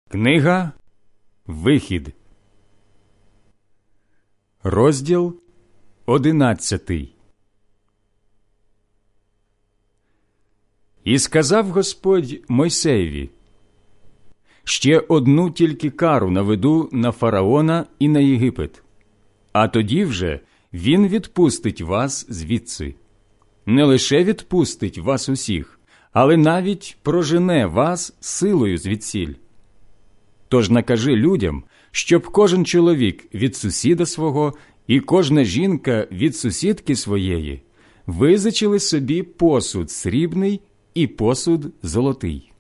Книга Вихід, розділ 11. І сказав Господь Мойсеєві: «Ще одну тільки кару наведу на фараона і на Єгипет, а тоді вже він відпустить вас звідси. Не лише відпустить вас усіх, але навіть прожене вас силою звідсіль. Тож накажи людям, щоб кожен чоловік від сусіда свого і кожна жінка від сусідки своєї визичили собі посуд срібний і посуд золотий».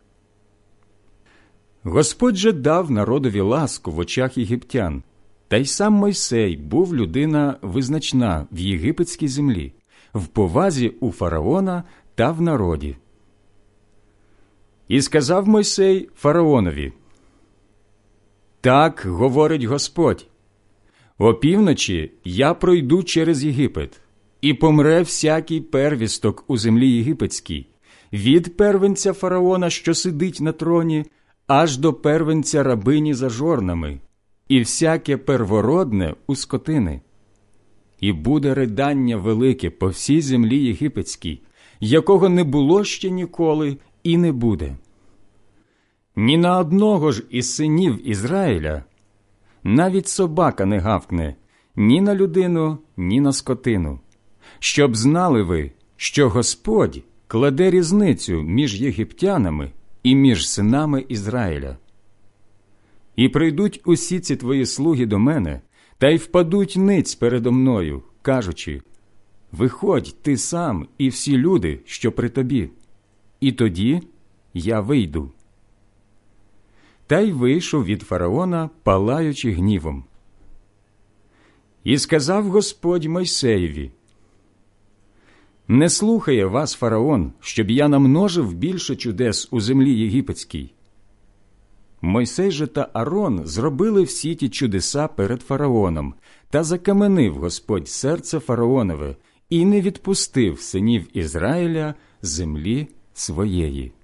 Господь же дав народові ласку в очах єгиптян, та й сам Мойсей був людина визначна в єгипетській землі, в повазі у фараона та в народі. І сказав Мойсей фараонові: «Так говорить Господь: опівночі я пройду через Єгипет, і помре всякий первісток у землі єгипетській, від первенця фараона, що сидить на троні, аж до первенця рабині за жорнами, і всяке первородне у скотини. І буде ридання велике по всій землі єгипетській, якого не було ще ніколи і не буде. Ні на одного ж із синів Ізраїля навіть собака не гавкне ні на людину, ні на скотину, щоб знали ви, що Господь кладе різницю між єгиптянами і між синами Ізраїля. І прийдуть усі ці твої слуги до мене, та й впадуть ниць передо мною, кажучи: виходь ти сам і всі люди, що при тобі, і тоді я вийду». Та й вийшов від фараона, палаючи гнівом. І сказав Господь Мойсеєві: «Не слухає вас фараон, щоб я намножив більше чудес у землі єгипетській». Мойсей же та Арон зробили всі ті чудеса перед фараоном, та закаменив Господь серце фараонове і не відпустив синів Ізраїля з землі своєї.